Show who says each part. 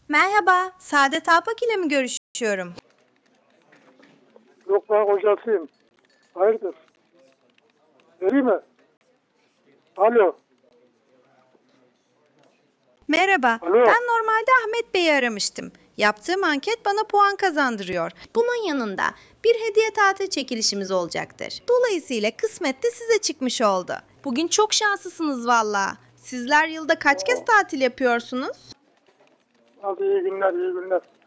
Speaker 1: Merhaba, Saadet Alpak ile mi görüşüyorum?
Speaker 2: Yok, ben kocasıyım. Hayırdır? Vereyim mi? Alo.
Speaker 1: Merhaba,
Speaker 2: Alo.
Speaker 1: ben normalde Ahmet Bey'i aramıştım. Yaptığım anket bana puan kazandırıyor. Bunun yanında bir hediye tatil çekilişimiz olacaktır. Dolayısıyla kısmet de size çıkmış oldu. Bugün çok şanslısınız valla. Sizler yılda kaç kez tatil yapıyorsunuz?
Speaker 2: Hadi iyi günler, iyi günler.